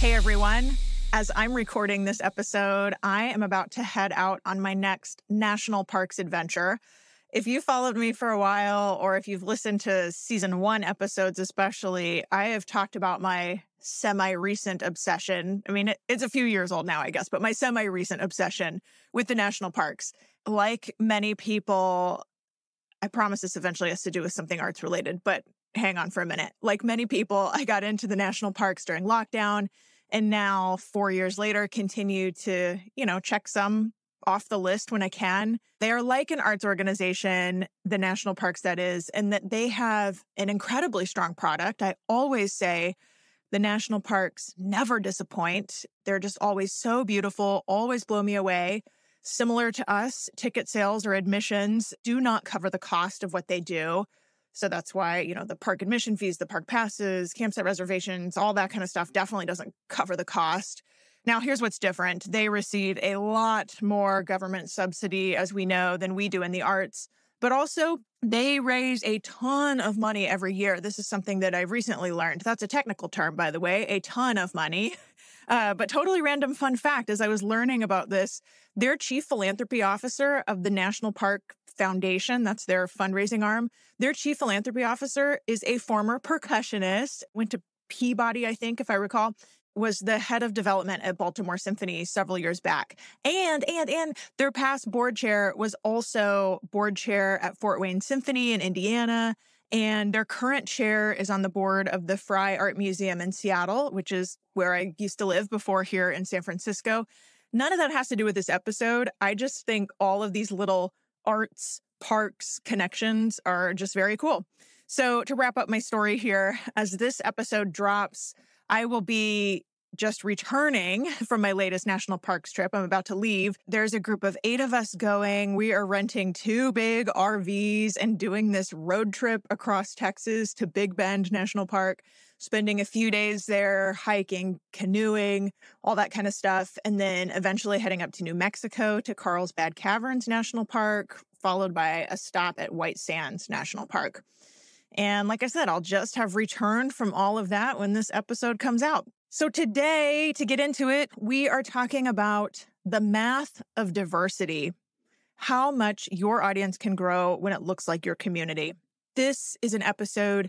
Hey everyone. As I'm recording this episode, I am about to head out on my next national parks adventure. If you followed me for a while, or if you've listened to season 1 episodes especially, I have talked about my semi-recent obsession. I mean, it's a few years old now, I guess, but my semi-recent obsession with the national parks. Like many people, I promise this eventually has to do with something arts related, but hang on for a minute. Like many people, I got into the national parks during lockdown, and now 4 years later, continue to, check some off the list when I can. They are like an arts organization, the national parks that is, and that they have an incredibly strong product. I always say the national parks never disappoint. They're just always so beautiful, always blow me away. Similar to us, ticket sales or admissions do not cover the cost of what they do. So that's why, the park admission fees, the park passes, campsite reservations, all that kind of stuff definitely doesn't cover the cost. Now, here's what's different. They receive a lot more government subsidy, as we know, than we do in the arts. But also, they raise a ton of money every year. This is something that I've recently learned. That's a technical term, by the way, a ton of money. But totally random fun fact, as I was learning about this, their chief philanthropy officer of the National Park Foundation, that's their fundraising arm, their chief philanthropy officer is a former percussionist, went to Peabody, I think, if I recall, was the head of development at Baltimore Symphony several years back. And their past board chair was also board chair at Fort Wayne Symphony in Indiana. And their current chair is on the board of the Frye Art Museum in Seattle, which is where I used to live before here in San Francisco. None of that has to do with this episode. I just think all of these little arts, parks connections are just very cool. So to wrap up my story here, as this episode drops, I will be just returning from my latest national parks trip. I'm about to leave. There's a group of 8 of us going. We are renting 2 big RVs and doing this road trip across Texas to Big Bend National Park, spending a few days there, hiking, canoeing, all that kind of stuff. And then eventually heading up to New Mexico to Carlsbad Caverns National Park, followed by a stop at White Sands National Park. And like I said, I'll just have returned from all of that when this episode comes out. So today, to get into it, we are talking about the math of diversity, how much your audience can grow when it looks like your community. This is an episode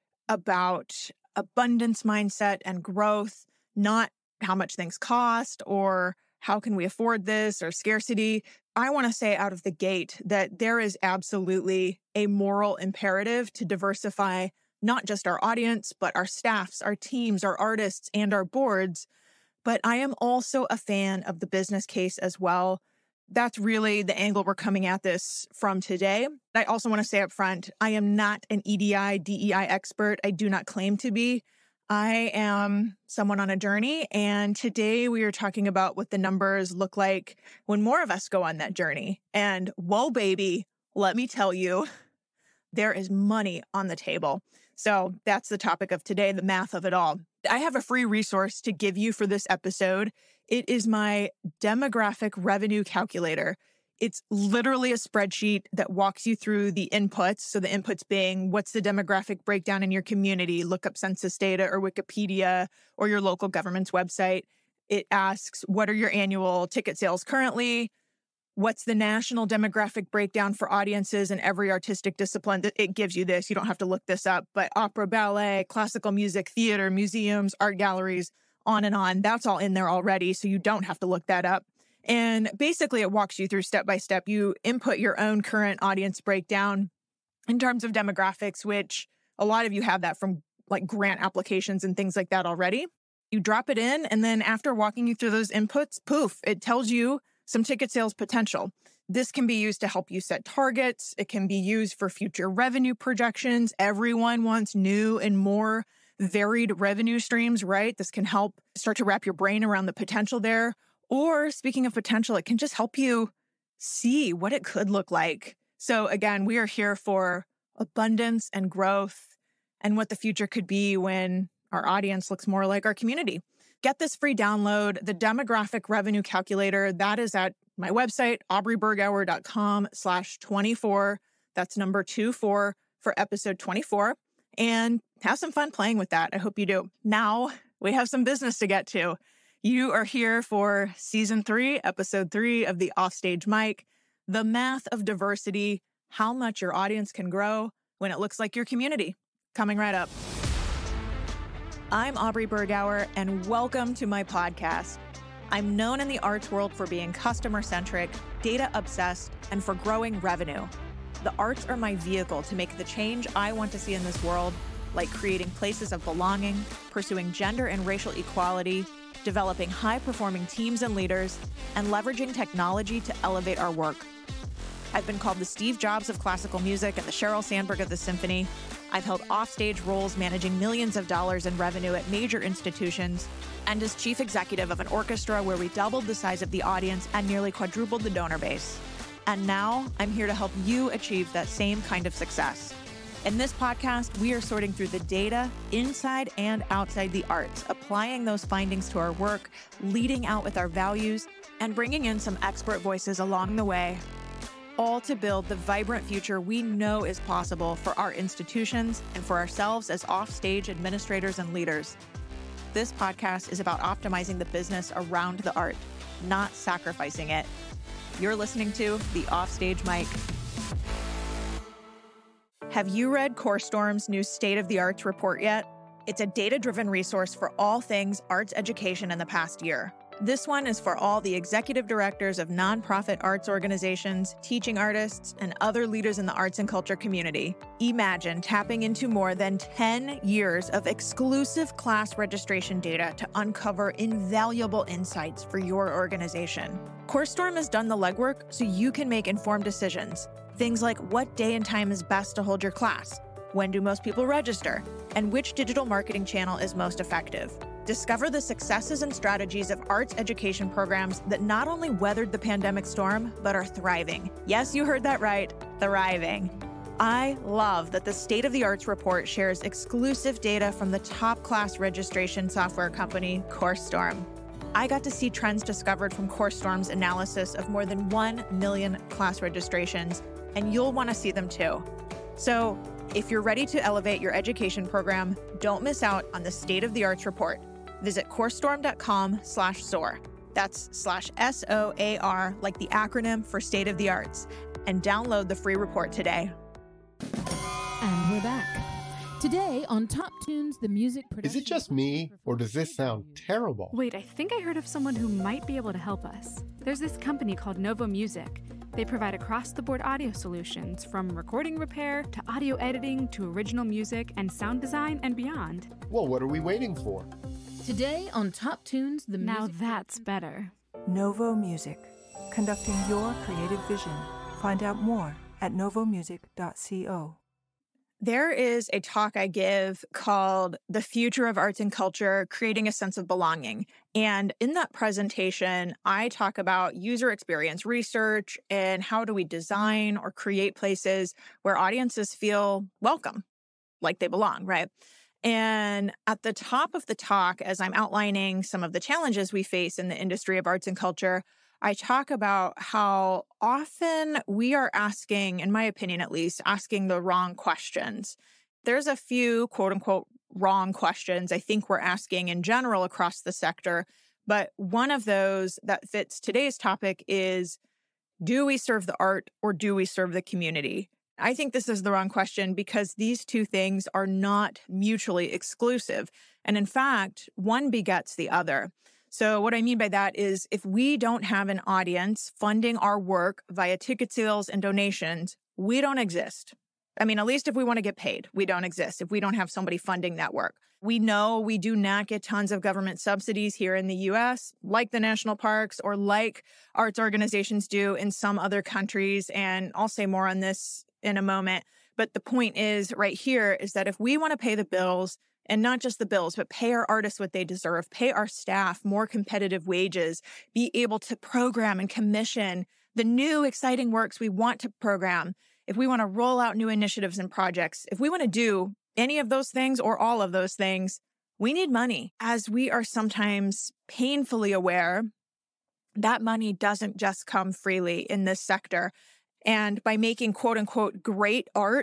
about abundance mindset and growth, not how much things cost or how can we afford this or scarcity. I want to say out of the gate that there is absolutely a moral imperative to diversify not just our audience, but our staffs, our teams, our artists, and our boards. But I am also a fan of the business case as well. That's really the angle we're coming at this from today. I also want to say up front, I am not an EDI, DEI expert. I do not claim to be. I am someone on a journey, and today we are talking about what the numbers look like when more of us go on that journey. And whoa, baby, let me tell you, there is money on the table. So that's the topic of today, the math of it all. I have a free resource to give you for this episode. It is my demographic revenue calculator. It's literally a spreadsheet that walks you through the inputs. So the inputs being, what's the demographic breakdown in your community? Look up census data or Wikipedia or your local government's website. It asks, what are your annual ticket sales currently? What's the national demographic breakdown for audiences in every artistic discipline? It gives you this. You don't have to look this up. But opera, ballet, classical music, theater, museums, art galleries, on and on. That's all in there already, so you don't have to look that up. And basically, it walks you through step by step. You input your own current audience breakdown in terms of demographics, which a lot of you have that from like grant applications and things like that already. You drop it in, and then after walking you through those inputs, poof, it tells you some ticket sales potential. This can be used to help you set targets. It can be used for future revenue projections. Everyone wants new and more varied revenue streams, right? This can help start to wrap your brain around the potential there. Or speaking of potential, it can just help you see what it could look like. So again, we are here for abundance and growth and what the future could be when our audience looks more like our community. Get this free download, the Demographic Revenue Calculator. That is at my website, aubreybergauer.com/24. That's number 24 for episode 24. And have some fun playing with that. I hope you do. Now, we have some business to get to. You are here for Season 3, Episode 3 of the Offstage Mic, the math of diversity, how much your audience can grow when it looks like your community. Coming right up. I'm Aubrey Bergauer, and welcome to my podcast. I'm known in the arts world for being customer-centric, data-obsessed, and for growing revenue. The arts are my vehicle to make the change I want to see in this world, like creating places of belonging, pursuing gender and racial equality, developing high-performing teams and leaders, and leveraging technology to elevate our work. I've been called the Steve Jobs of classical music and the Sheryl Sandberg of the symphony. I've held offstage roles managing millions of dollars in revenue at major institutions, and as chief executive of an orchestra where we doubled the size of the audience and nearly quadrupled the donor base. And now I'm here to help you achieve that same kind of success. In this podcast, we are sorting through the data inside and outside the arts, applying those findings to our work, leading out with our values, and bringing in some expert voices along the way, all to build the vibrant future we know is possible for our institutions and for ourselves as offstage administrators and leaders. This podcast is about optimizing the business around the art, not sacrificing it. You're listening to The Offstage Mic. Have you read CoreStorm's new State of the Arts report yet? It's a data-driven resource for all things arts education in the past year. This one is for all the executive directors of nonprofit arts organizations, teaching artists, and other leaders in the arts and culture community. Imagine tapping into more than 10 years of exclusive class registration data to uncover invaluable insights for your organization. CoreStorm has done the legwork so you can make informed decisions. Things like what day and time is best to hold your class, when do most people register, and which digital marketing channel is most effective. Discover the successes and strategies of arts education programs that not only weathered the pandemic storm, but are thriving. Yes, you heard that right, thriving. I love that the State of the Arts report shares exclusive data from the top class registration software company, CoreStorm. I got to see trends discovered from CoreStorm's analysis of more than 1 million class registrations, and you'll want to see them too. So, if you're ready to elevate your education program, don't miss out on the State of the Arts report. Visit corestorm.com/SOAR. That's /SOAR, like the acronym for State of the Arts, and download the free report today. And we're back. Today on Top Tunes, the music production... Is it just me, or does this sound terrible? Wait, I think I heard of someone who might be able to help us. There's this company called Novo Music. They provide across-the-board audio solutions, from recording repair to audio editing to original music and sound design and beyond. Well, what are we waiting for? Today on Top Tunes, the music... Now that's better. Novo Music, conducting your creative vision. Find out more at novomusic.co. There is a talk I give called The Future of Arts and Culture, Creating a Sense of Belonging. And in that presentation, I talk about user experience research and how do we design or create places where audiences feel welcome, like they belong, right? And at the top of the talk, as I'm outlining some of the challenges we face in the industry of arts and culture, I talk about how often we are asking, in my opinion at least, asking the wrong questions. There's a few quote unquote wrong questions I think we're asking in general across the sector. But one of those that fits today's topic is, do we serve the art or do we serve the community? I think this is the wrong question because these two things are not mutually exclusive. And in fact, one begets the other. So what I mean by that is if we don't have an audience funding our work via ticket sales and donations, we don't exist. I mean, at least if we want to get paid, we don't exist if we don't have somebody funding that work. We know we do not get tons of government subsidies here in the US, like the national parks or like arts organizations do in some other countries. And I'll say more on this in a moment. But the point is right here is that if we want to pay the bills, and not just the bills, but pay our artists what they deserve, pay our staff more competitive wages, be able to program and commission the new exciting works we want to program, if we want to roll out new initiatives and projects, if we want to do any of those things or all of those things, we need money. As we are sometimes painfully aware, that money doesn't just come freely in this sector. And by making quote unquote great art,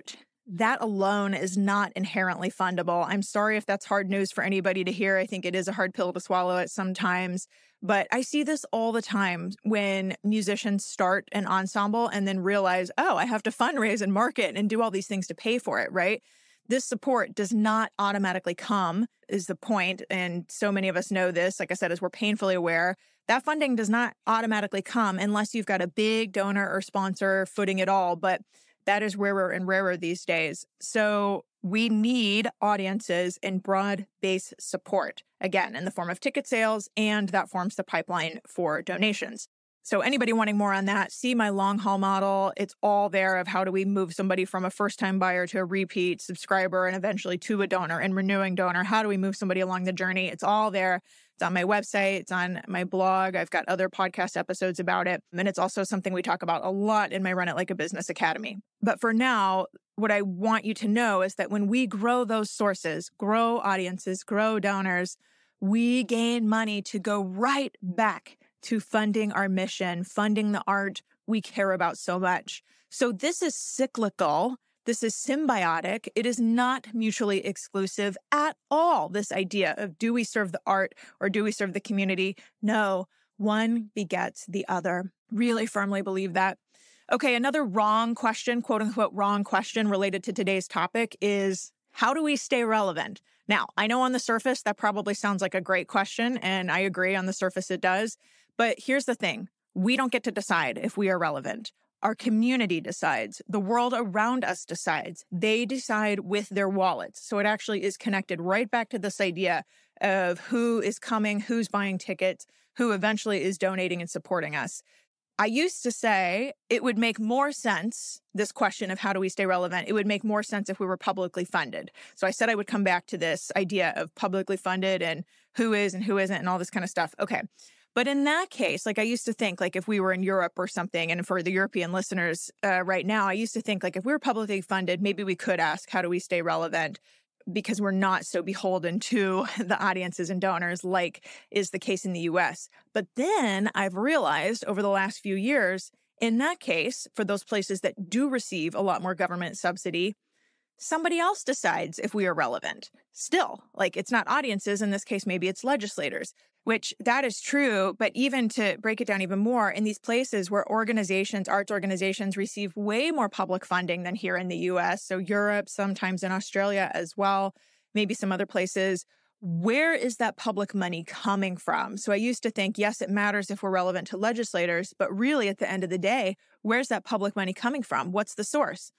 that alone is not inherently fundable. I'm sorry if that's hard news for anybody to hear. I think it is a hard pill to swallow at sometimes. But I see this all the time when musicians start an ensemble and then realize, oh, I have to fundraise and market and do all these things to pay for it, right? This support does not automatically come, is the point. And so many of us know this, like I said, as we're painfully aware. That funding does not automatically come unless you've got a big donor or sponsor footing it all. But that is rarer and rarer these days. So we need audiences and broad-based support, again, in the form of ticket sales, and that forms the pipeline for donations. So anybody wanting more on that, see my long haul model. It's all there of how do we move somebody from a first-time buyer to a repeat subscriber and eventually to a donor and renewing donor. How do we move somebody along the journey? It's all there. It's on my website. It's on my blog. I've got other podcast episodes about it. And it's also something we talk about a lot in my Run It Like a Business Academy. But for now, what I want you to know is that when we grow those sources, grow audiences, grow donors, we gain money to go right back to funding our mission, funding the art we care about so much. So this is cyclical. This is symbiotic. It is not mutually exclusive at all, this idea of do we serve the art or do we serve the community? No, one begets the other. Really firmly believe that. Okay, another wrong question, quote unquote wrong question related to today's topic is how do we stay relevant? Now, I know on the surface that probably sounds like a great question, and I agree on the surface it does. But here's the thing. We don't get to decide if we are relevant. Our community decides. The world around us decides. They decide with their wallets. So it actually is connected right back to this idea of who is coming, who's buying tickets, who eventually is donating and supporting us. I used to say it would make more sense, this question of how do we stay relevant, it would make more sense if we were publicly funded. So I said I would come back to this idea of publicly funded and who is and who isn't and all this kind of stuff. Okay. But in that case, like I used to think, like if we were in Europe or something, and for the European listeners right now, I used to think like if we were publicly funded, maybe we could ask, how do we stay relevant? Because we're not so beholden to the audiences and donors like is the case in the US. But then I've realized over the last few years, in that case, for those places that do receive a lot more government subsidy, somebody else decides if we are relevant. Still, like it's not audiences. In this case, maybe it's legislators, which that is true. But even to break it down even more, in these places where organizations, arts organizations receive way more public funding than here in the US, so Europe, sometimes in Australia as well, maybe some other places, where is that public money coming from? So I used to think, yes, it matters if we're relevant to legislators, but really at the end of the day, where's that public money coming from? What's the source?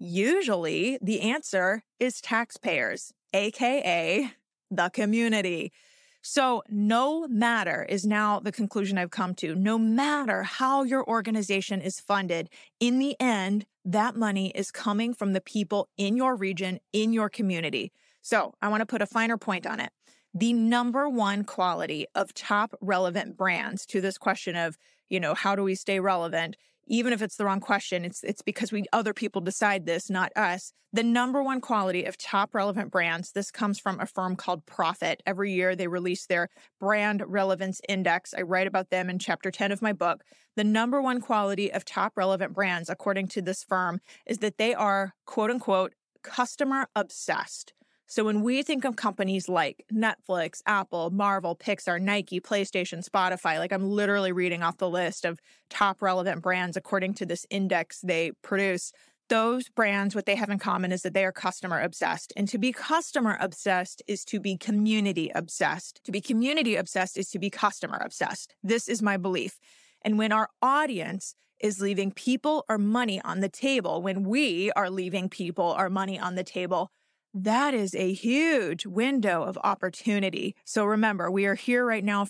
Usually the answer is taxpayers, aka the community. So no matter is now the conclusion I've come to, no matter how your organization is funded, in the end, that money is coming from the people in your region, in your community. So I want to put a finer point on it. The number one quality of top relevant brands to this question of, how do we stay relevant? Even if it's the wrong question, it's because other people decide this, not us. The number one quality of top relevant brands, this comes from a firm called Prophet. Every year they release their brand relevance index. I write about them in chapter 10 of my book. The number one quality of top relevant brands, according to this firm, is that they are, quote unquote, customer obsessed. So when we think of companies like Netflix, Apple, Marvel, Pixar, Nike, PlayStation, Spotify, like I'm literally reading off the list of top relevant brands according to this index they produce, those brands, what they have in common is that they are customer obsessed. And to be customer obsessed is to be community obsessed. To be community obsessed is to be customer obsessed. This is my belief. And when our audience is leaving people or money on the table, when we are leaving people or money on the table, that is a huge window of opportunity. So remember, we are here right now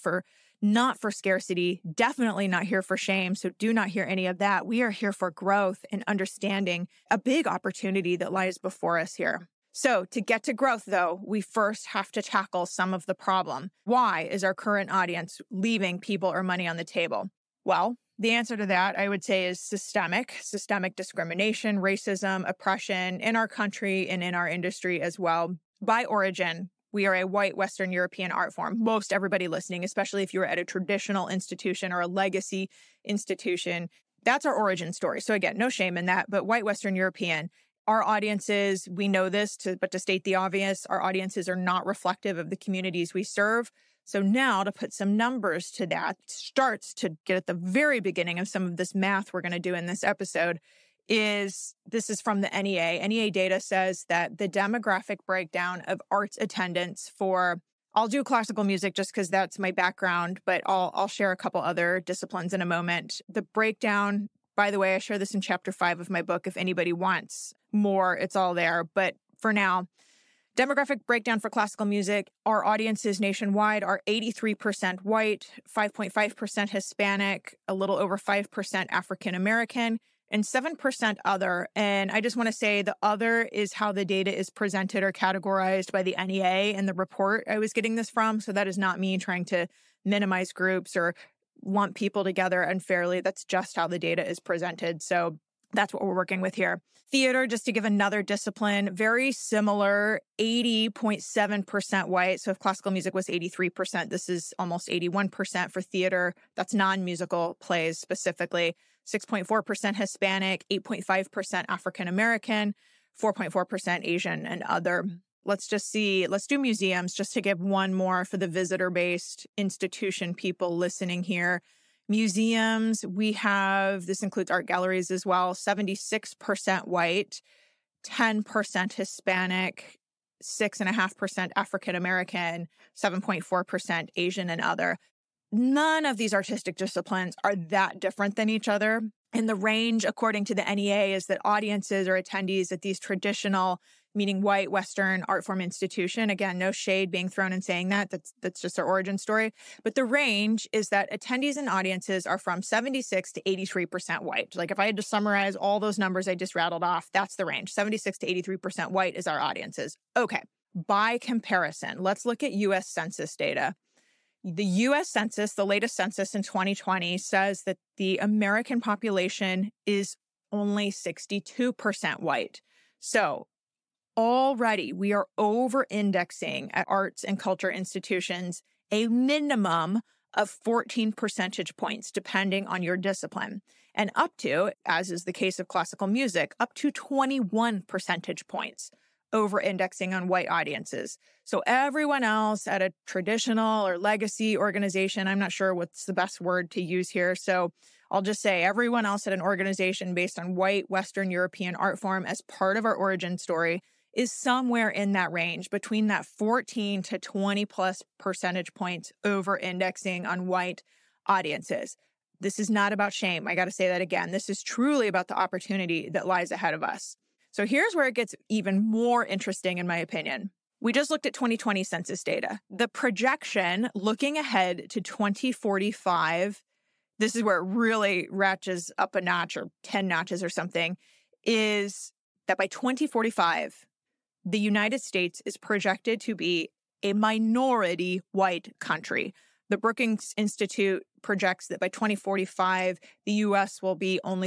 not for scarcity, definitely not here for shame. So do not hear any of that. We are here for growth and understanding a big opportunity that lies before us here. So to get to growth, though, we first have to tackle some of the problem. Why is our current audience leaving people or money on the table? Well, the answer to that, I would say, is systemic discrimination, racism, oppression in our country and in our industry as well. By origin, we are a white Western European art form. Most everybody listening, especially if you were at a traditional institution or a legacy institution, that's our origin story. So again, no shame in that, but white Western European. our audiences, we know this, but to state the obvious, our audiences are not reflective of the communities we serve. So now to put some numbers to that, starts to get at the very beginning of some of this math we're going to do in this episode, this is from the NEA. NEA data says that the demographic breakdown of arts attendance for, I'll do classical music just because that's my background, but I'll share a couple other disciplines in a moment. The breakdown, by the way, I share this in chapter 5 of my book. If anybody wants more, it's all there. But for now, demographic breakdown for classical music, our audiences nationwide are 83% white, 5.5% Hispanic, a little over 5% African American, and 7% other. And I just want to say the other is how the data is presented or categorized by the NEA in the report I was getting this from. So that is not me trying to minimize groups or lump people together unfairly. That's just how the data is presented. So that's what we're working with here. Theater, just to give another discipline, very similar, 80.7% white. So if classical music was 83%, this is almost 81% for theater. That's non-musical plays specifically. 6.4% Hispanic, 8.5% African American, 4.4% Asian and other. Let's do museums just to give one more for the visitor-based institution people listening here. Museums, this includes art galleries as well, 76% white, 10% Hispanic, 6.5% African American, 7.4% Asian and other. None of these artistic disciplines are that different than each other. And the range, according to the NEA, is that audiences or attendees at these traditional, meaning white, Western art form institution, again, no shade being thrown in saying that, that's just our origin story. But the range is that attendees and audiences are from 76 to 83% white. Like if I had to summarize all those numbers I just rattled off, that's the range. 76 to 83% white is our audiences. Okay. By comparison, let's look at U.S. Census data. The U.S. Census, the latest census in 2020, says that the American population is only 62% white. So already we are over-indexing at arts and culture institutions a minimum of 14 percentage points, depending on your discipline, and up to, as is the case of classical music, up to 21 percentage points over-indexing on white audiences. So everyone else at a traditional or legacy organization, I'm not sure what's the best word to use here, so I'll just say everyone else at an organization based on white Western European art form as part of our origin story is somewhere in that range, between that 14 to 20 plus percentage points over-indexing on white audiences. This is not about shame. I got to say that again. This is truly about the opportunity that lies ahead of us. So here's where it gets even more interesting, in my opinion. We just looked at 2020 census data. The projection looking ahead to 2045, this is where it really ratchets up a notch or 10 notches or something, is that by 2045, the United States is projected to be a minority white country. The Brookings Institute projects that by 2045, the U.S. will be only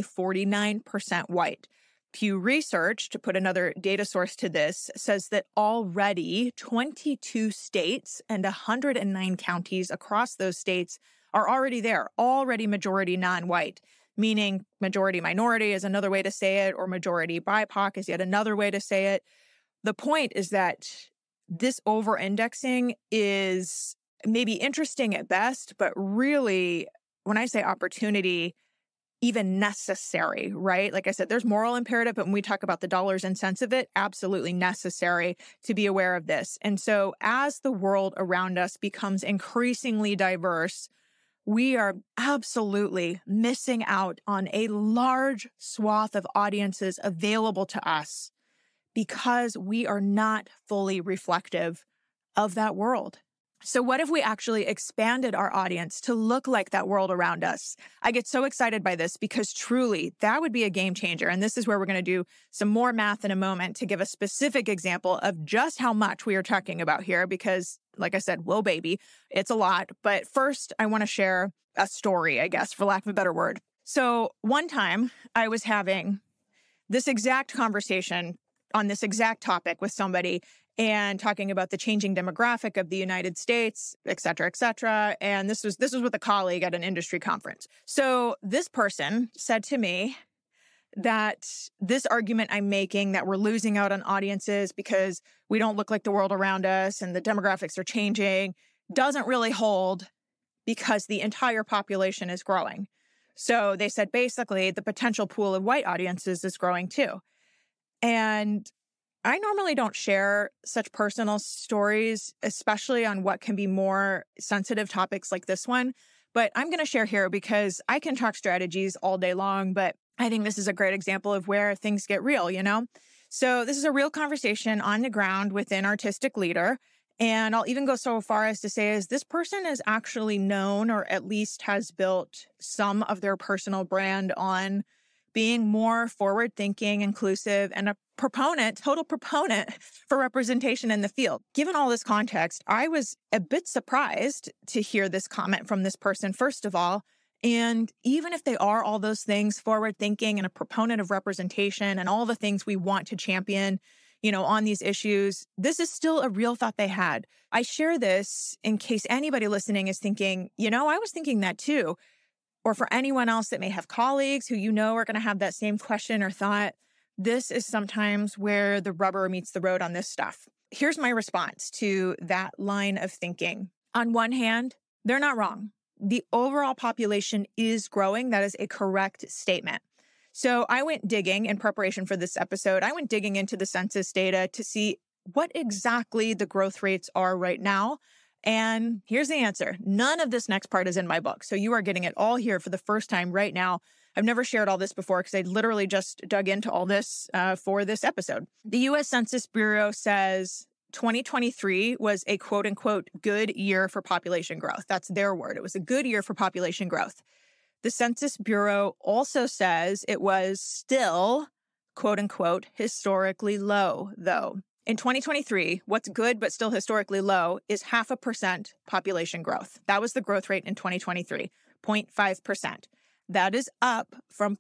49% white. Pew Research, to put another data source to this, says that already 22 states and 109 counties across those states are already there, already majority non-white, meaning majority minority is another way to say it, or majority BIPOC is yet another way to say it. The point is that this over-indexing is maybe interesting at best, but really, when I say opportunity, even necessary, right? Like I said, there's moral imperative, but when we talk about the dollars and cents of it, absolutely necessary to be aware of this. And so as the world around us becomes increasingly diverse, we are absolutely missing out on a large swath of audiences available to us because we are not fully reflective of that world. So what if we actually expanded our audience to look like that world around us? I get so excited by this because truly that would be a game changer. And this is where we're going to do some more math in a moment to give a specific example of just how much we are talking about here. Because like I said, whoa, baby, it's a lot. But first, I want to share a story, I guess, for lack of a better word. So one time I was having this exact conversation on this exact topic with somebody and talking about the changing demographic of the United States, et cetera, et cetera. And this was with a colleague at an industry conference. So this person said to me that this argument I'm making that we're losing out on audiences because we don't look like the world around us and the demographics are changing doesn't really hold because the entire population is growing. So they said basically the potential pool of white audiences is growing too. And I normally don't share such personal stories, especially on what can be more sensitive topics like this one. But I'm going to share here because I can talk strategies all day long, but I think this is a great example of where things get real, you know? So this is a real conversation on the ground with an artistic leader. And I'll even go so far as to say is this person is actually known or at least has built some of their personal brand on being more forward-thinking, inclusive, and a total proponent for representation in the field. Given all this context, I was a bit surprised to hear this comment from this person, first of all. And even if they are all those things, forward-thinking and a proponent of representation and all the things we want to champion, on these issues, this is still a real thought they had. I share this in case anybody listening is thinking, I was thinking that too. Or for anyone else that may have colleagues who are going to have that same question or thought, this is sometimes where the rubber meets the road on this stuff. Here's my response to that line of thinking. On one hand, they're not wrong. The overall population is growing. That is a correct statement. So I went digging in preparation for this episode. I went digging into the census data to see what exactly the growth rates are right now. And here's the answer. None of this next part is in my book. So you are getting it all here for the first time right now. I've never shared all this before because I literally just dug into all this for this episode. The U.S. Census Bureau says 2023 was a quote unquote good year for population growth. That's their word. It was a good year for population growth. The Census Bureau also says it was still quote unquote historically low, though. In 2023, what's good but still historically low is 0.5% population growth. That was the growth rate in 2023, 0.5%. That is up from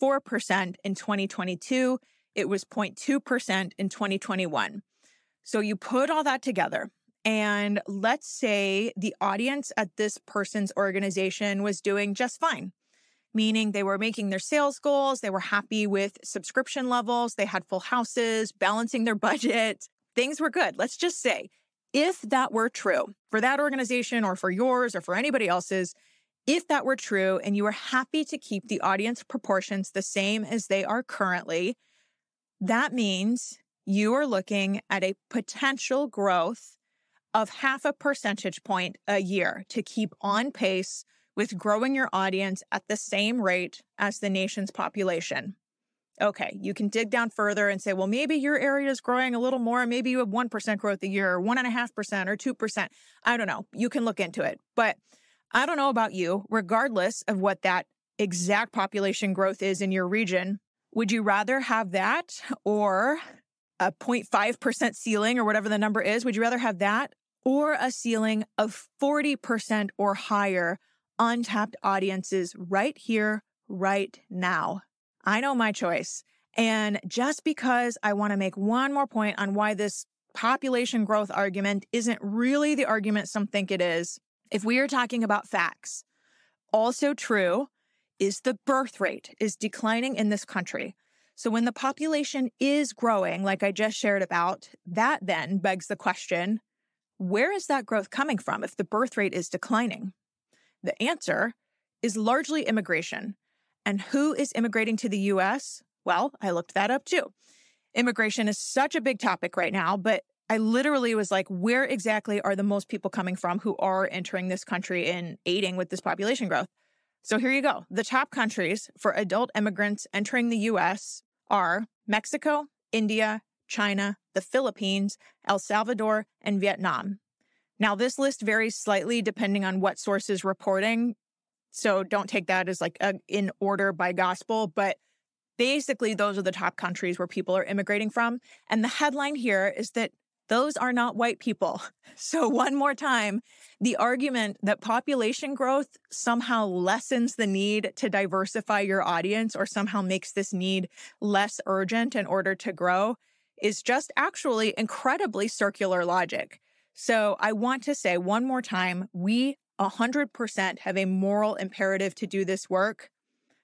0.4% in 2022. It was 0.2% in 2021. So you put all that together, and let's say the audience at this person's organization was doing just fine, meaning they were making their sales goals, they were happy with subscription levels, they had full houses, balancing their budget, things were good. Let's just say, if that were true for that organization or for yours or for anybody else's, if that were true and you were happy to keep the audience proportions the same as they are currently, that means you are looking at a potential growth of 0.5 percentage point a year to keep on pace with growing your audience at the same rate as the nation's population. Okay, you can dig down further and say, well, maybe your area is growing a little more. Maybe you have 1% growth a year, or 1.5% or 2%. I don't know. You can look into it. But I don't know about you. Regardless of what that exact population growth is in your region, would you rather have that or a 0.5% ceiling or whatever the number is? Would you rather have that or a ceiling of 40% or higher untapped audiences right here, right now? I know my choice. And just because I want to make one more point on why this population growth argument isn't really the argument some think it is, if we are talking about facts, also true is the birth rate is declining in this country. So when the population is growing, like I just shared about, that then begs the question, where is that growth coming from if the birth rate is declining? The answer is largely immigration. And who is immigrating to the U.S.? Well, I looked that up too. Immigration is such a big topic right now, but I literally was like, where exactly are the most people coming from who are entering this country and aiding with this population growth? So here you go. The top countries for adult immigrants entering the U.S. are Mexico, India, China, the Philippines, El Salvador, and Vietnam. Now, this list varies slightly depending on what source is reporting. So don't take that as like in order by gospel, but basically those are the top countries where people are immigrating from. And the headline here is that those are not white people. So one more time, the argument that population growth somehow lessens the need to diversify your audience or somehow makes this need less urgent in order to grow is just actually incredibly circular logic. So I want to say one more time, we 100% have a moral imperative to do this work.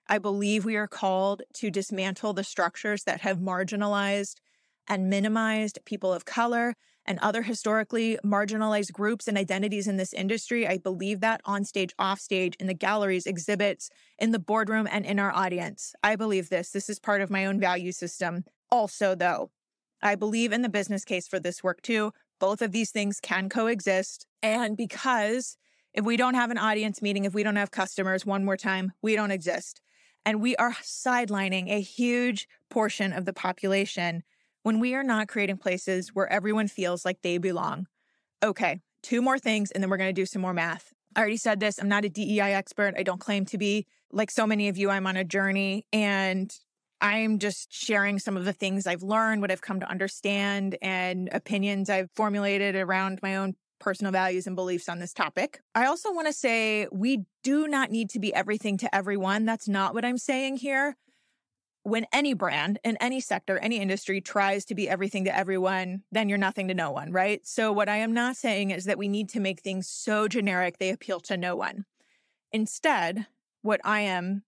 I believe we are called to dismantle the structures that have marginalized and minimized people of color and other historically marginalized groups and identities in this industry. I believe that on stage, off stage, in the galleries, exhibits, in the boardroom, and in our audience. I believe this. This is part of my own value system. Also, though, I believe in the business case for this work too. Both of these things can coexist. And because if we don't have an audience meeting, if we don't have customers, one more time, we don't exist. And we are sidelining a huge portion of the population when we are not creating places where everyone feels like they belong. Okay, 2 more things, and then we're going to do some more math. I already said this. I'm not a DEI expert. I don't claim to be. Like so many of you, I'm on a journey, and I'm just sharing some of the things I've learned, what I've come to understand, and opinions I've formulated around my own personal values and beliefs on this topic. I also want to say we do not need to be everything to everyone. That's not what I'm saying here. When any brand in any sector, any industry tries to be everything to everyone, then you're nothing to no one, right? So what I am not saying is that we need to make things so generic they appeal to no one. Instead, what I am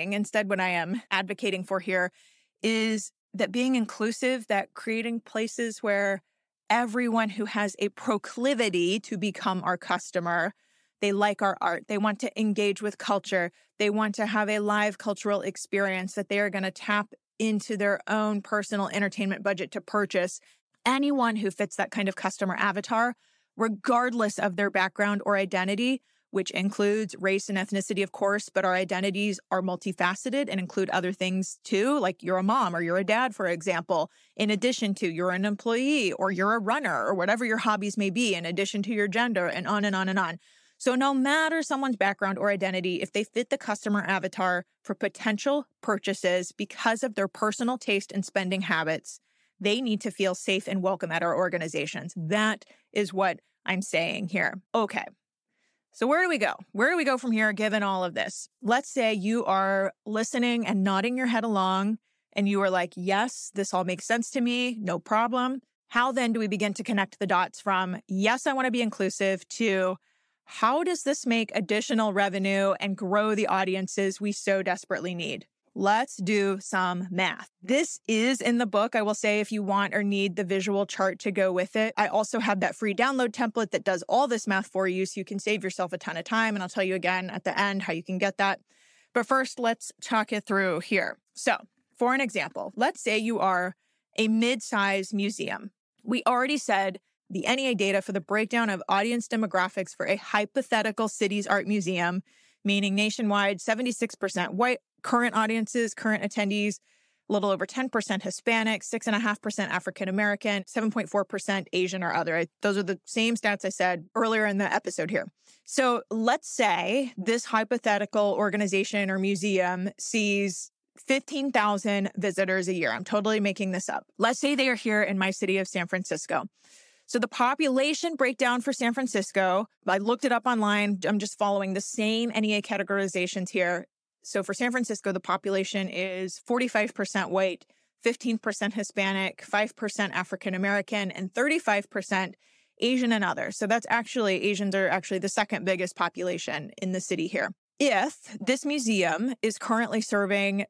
advocating for here is that being inclusive, that creating places where everyone who has a proclivity to become our customer, they like our art, they want to engage with culture, they want to have a live cultural experience that they are going to tap into their own personal entertainment budget to purchase. Anyone who fits that kind of customer avatar, regardless of their background or identity, which includes race and ethnicity, of course, but our identities are multifaceted and include other things too, like you're a mom or you're a dad, for example, in addition to you're an employee or you're a runner or whatever your hobbies may be, in addition to your gender, and on and on and on. So no matter someone's background or identity, if they fit the customer avatar for potential purchases because of their personal taste and spending habits, they need to feel safe and welcome at our organizations. That is what I'm saying here. Okay. So where do we go? Where do we go from here, given all of this? Let's say you are listening and nodding your head along, and you are like, yes, this all makes sense to me, no problem. How then do we begin to connect the dots from, yes, I want to be inclusive, to how does this make additional revenue and grow the audiences we so desperately need? Let's do some math. This is in the book. I will say if you want or need the visual chart to go with it. I also have that free download template that does all this math for you so you can save yourself a ton of time. And I'll tell you again at the end how you can get that. But first, let's talk it through here. So for an example, let's say you are a mid-size museum. We already said the NEA data for the breakdown of audience demographics for a hypothetical city's art museum, meaning nationwide, 76% white, current audiences, current attendees, a little over 10% Hispanic, 6.5% African-American, 7.4% Asian or other. Those are the same stats I said earlier in the episode here. So let's say this hypothetical organization or museum sees 15,000 visitors a year. I'm totally making this up. Let's say they are here in my city of San Francisco. So the population breakdown for San Francisco, I looked it up online. I'm just following the same NEA categorizations here. So for San Francisco, the population is 45% white, 15% Hispanic, 5% African-American, and 35% Asian and other. So that's actually, Asians are actually the second biggest population in the city here. If this museum is currently serving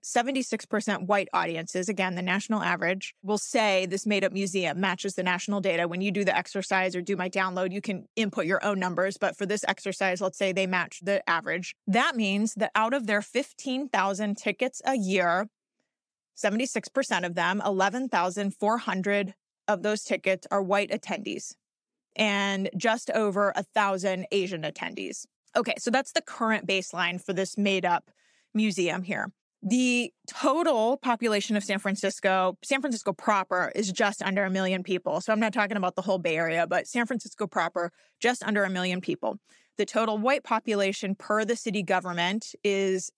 76% white audiences, again, the national average, we'll say this made-up museum matches the national data. When you do the exercise or do my download, you can input your own numbers. But for this exercise, let's say they match the average. That means that out of their 15,000 tickets a year, 76% of them, 11,400 of those tickets are white attendees and just over 1,000 Asian attendees. Okay, so that's the current baseline for this made-up museum here. The total population of San Francisco proper is just under 1 million people. So I'm not talking about the whole Bay Area, but San Francisco proper, just under 1 million people. The total white population per the city government is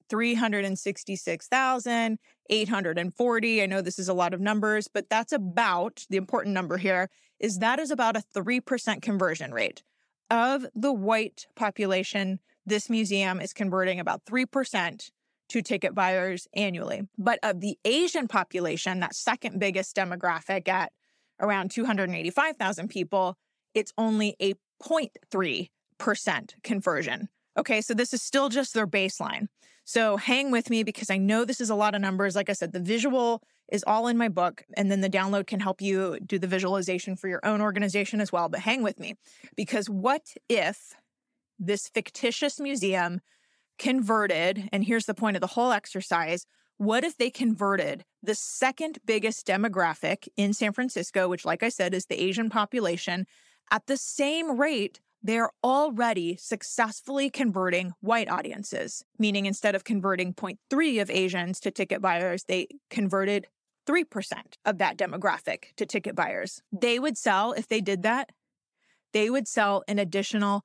366,840. I know this is a lot of numbers, but that's about, the important number here, is about a 3% conversion rate. Of the white population, this museum is converting about 3% to ticket buyers annually. But of the Asian population, that second biggest demographic at around 285,000 people, it's only a 0.3% conversion Okay, so this is still just their baseline. So hang with me because I know this is a lot of numbers. Like I said, the visual is all in my book, and then the download can help you do the visualization for your own organization as well. But hang with me, because what if this fictitious museum converted, and here's the point of the whole exercise, what if they converted the second biggest demographic in San Francisco, which, like I said, is the Asian population, at the same rate they're already successfully converting white audiences, meaning instead of converting 0.3 of Asians to ticket buyers, they converted 3% of that demographic to ticket buyers. They would sell, if they did that, they would sell an additional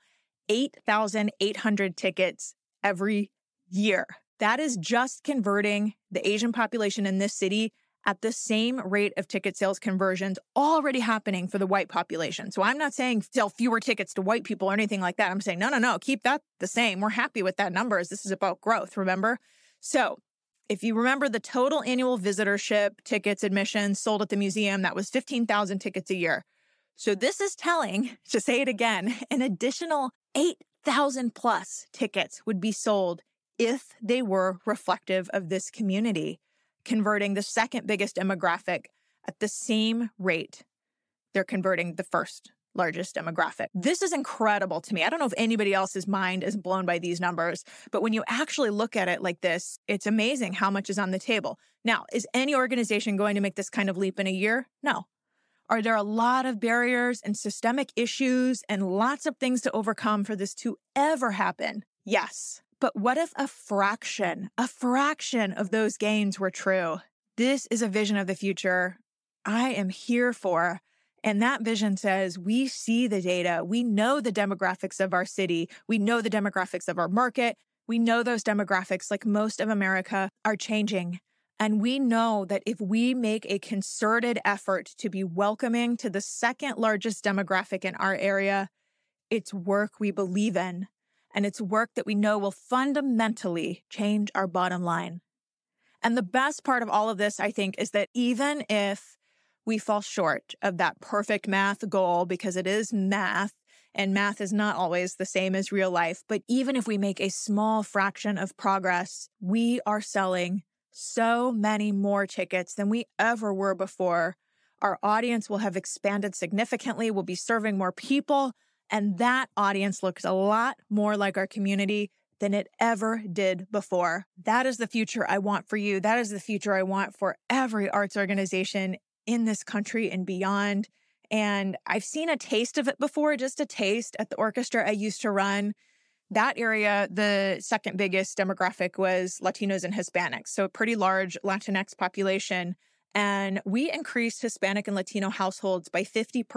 8,800 tickets every year. That is just converting the Asian population in this city at the same rate of ticket sales conversions already happening for the white population. So I'm not saying sell fewer tickets to white people or anything like that. I'm saying, no, keep that the same. We're happy with that numbers. This is about growth, remember? So if you remember the total annual visitorship, tickets, admissions sold at the museum, that was 15,000 tickets a year. So this is telling, to say it again, an additional 8,000 plus tickets would be sold if they were reflective of this community, converting the second biggest demographic at the same rate they're converting the first largest demographic. This is incredible to me. I don't know if anybody else's mind is blown by these numbers, but when you actually look at it like this, it's amazing how much is on the table. Now, is any organization going to make this kind of leap in a year? No. Are there a lot of barriers and systemic issues and lots of things to overcome for this to ever happen? Yes. But what if a fraction of those gains were true? This is a vision of the future I am here for. And that vision says we see the data. We know the demographics of our city. We know the demographics of our market. We know those demographics, like most of America, are changing. And we know that if we make a concerted effort to be welcoming to the second largest demographic in our area, it's work we believe in. And it's work that we know will fundamentally change our bottom line. And the best part of all of this, I think, is that even if we fall short of that perfect math goal, because it is math, and math is not always the same as real life, but even if we make a small fraction of progress, we are selling so many more tickets than we ever were before. Our audience will have expanded significantly. We'll be serving more people. And that audience looks a lot more like our community than it ever did before. That is the future I want for you. That is the future I want for every arts organization in this country and beyond. And I've seen a taste of it before, just a taste at the orchestra I used to run. That area, the second biggest demographic was Latinos and Hispanics, so a pretty large Latinx population. And we increased Hispanic and Latino households by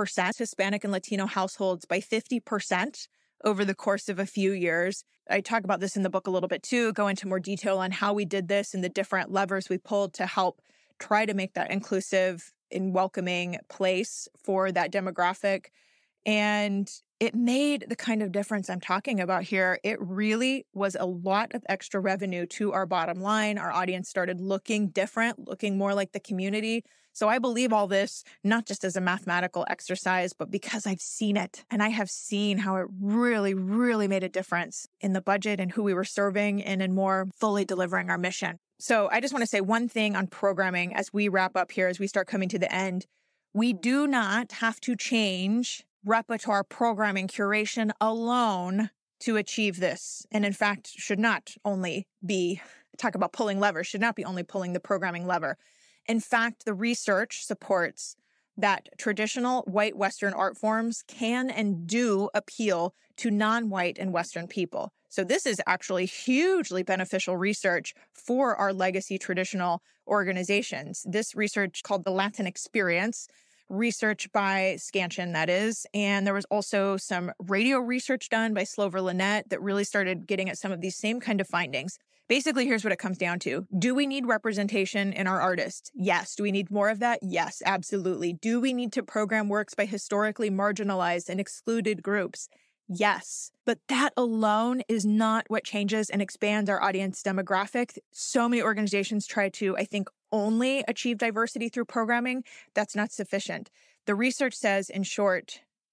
50% over the course of a few years. I talk about this in the book a little bit too, go into more detail on how we did this and the different levers we pulled to help try to make that inclusive and welcoming place for that demographic. And it made the kind of difference I'm talking about here. It really was a lot of extra revenue to our bottom line. Our audience started looking different, looking more like the community. So I believe all this, not just as a mathematical exercise, but because I've seen it. And I have seen how it really, really made a difference in the budget and who we were serving and in more fully delivering our mission. So I just want to say one thing on programming as we wrap up here, as we start coming to the end. We do not have to change repertoire programming curation alone to achieve this. And in fact, should not only be, talk about pulling levers, should not be only pulling the programming lever. In fact, the research supports that traditional white Western art forms can and do appeal to non-white and Western people. So this is actually hugely beneficial research for our legacy traditional organizations. This research called the Latin Experience, research by Scansion, that is. And there was also some radio research done by Slover Lynette that really started getting at some of these same kind of findings. Basically, here's what it comes down to. Do we need representation in our artists? Yes. Do we need more of that? Yes, absolutely. Do we need to program works by historically marginalized and excluded groups? Yes. But that alone is not what changes and expands our audience demographic. So many organizations try to, I think, only achieve diversity through programming. That's not sufficient. The research says, in short,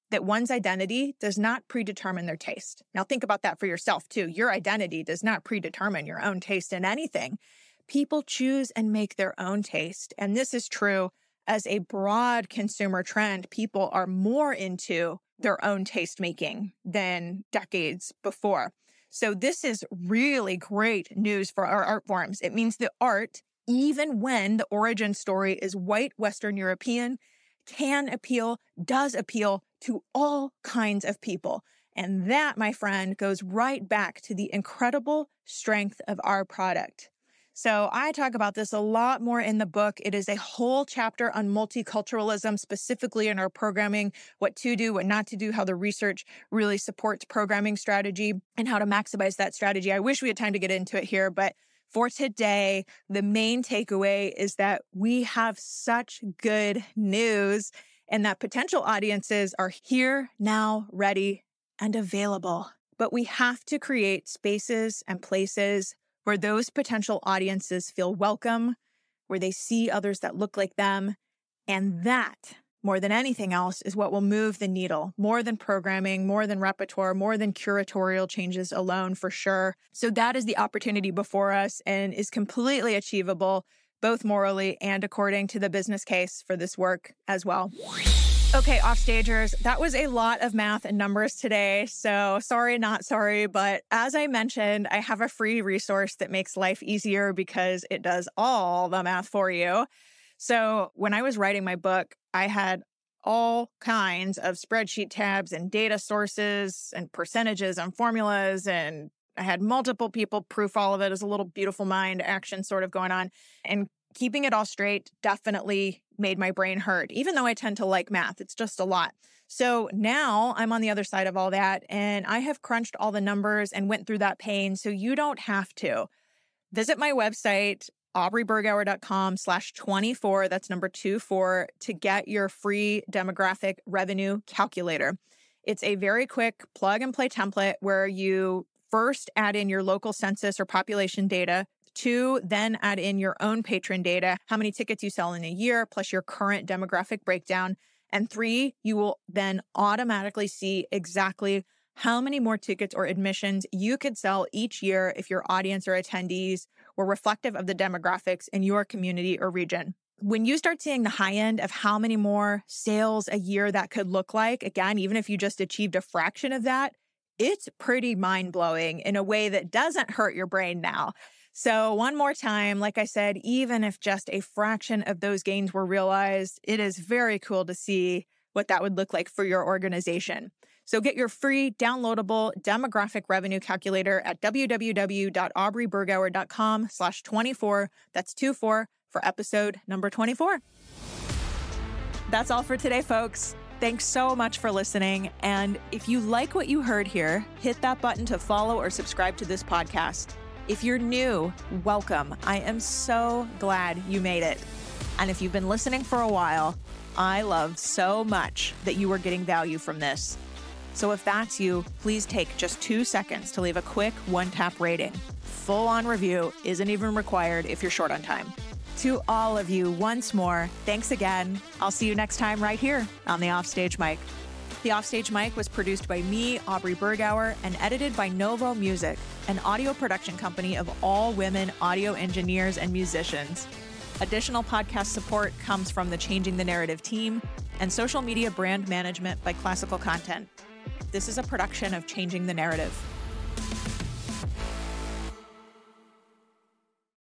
that one's identity does not predetermine their taste. Now think about that for yourself too. Your identity does not predetermine your own taste in anything. People choose and make their own taste. And this is true as a broad consumer trend. People are more into their own taste making than decades before. So this is really great news for our art forms. It means that art, even when the origin story is white Western European, does appeal to all kinds of people. And that, my friend, goes right back to the incredible strength of our product. So I talk about this a lot more in the book. It is a whole chapter on multiculturalism, specifically in our programming, what to do, what not to do, how the research really supports programming strategy and how to maximize that strategy. I wish we had time to get into it here, but for today, the main takeaway is that we have such good news and that potential audiences are here, now, ready, and available. But we have to create spaces and places where those potential audiences feel welcome, where they see others that look like them. And that, more than anything else, is what will move the needle, more than programming, more than repertoire, more than curatorial changes alone, for sure. So that is the opportunity before us and is completely achievable, both morally and according to the business case for this work as well. Okay, Offstagers, that was a lot of math and numbers today. So sorry, not sorry. But as I mentioned, I have a free resource that makes life easier because it does all the math for you. So when I was writing my book, I had all kinds of spreadsheet tabs and data sources and percentages and formulas, and I had multiple people proof all of it as a little beautiful mind action sort of going on. And keeping it all straight definitely made my brain hurt, even though I tend to like math. It's just a lot. So now I'm on the other side of all that, and I have crunched all the numbers and went through that pain, so you don't have to. Visit my website, aubreybergauer.com/24, that's number 24, to get your free demographic revenue calculator. It's a very quick plug and play template where you first add in your local census or population data. 2, then add in your own patron data, how many tickets you sell in a year, plus your current demographic breakdown. And 3, you will then automatically see exactly how many more tickets or admissions you could sell each year if your audience or attendees were reflective of the demographics in your community or region. When you start seeing the high end of how many more sales a year that could look like, again, even if you just achieved a fraction of that, it's pretty mind-blowing in a way that doesn't hurt your brain now. So one more time, like I said, even if just a fraction of those gains were realized, it is very cool to see what that would look like for your organization. So get your free downloadable demographic revenue calculator at www.aubreybergauer.com/24. That's 24 for episode number 24. That's all for today, folks. Thanks so much for listening. And if you like what you heard here, hit that button to follow or subscribe to this podcast. If you're new, welcome. I am so glad you made it. And if you've been listening for a while, I love so much that you are getting value from this. So if that's you, please take just 2 seconds to leave a quick one-tap rating. Full-on review isn't even required if you're short on time. To all of you, once more, thanks again. I'll see you next time right here on The Offstage Mic. The Offstage Mic was produced by me, Aubrey Bergauer, and edited by Novo Music, an audio production company of all women audio engineers and musicians. Additional podcast support comes from the Changing the Narrative team and social media brand management by Classical Content. This is a production of Changing the Narrative.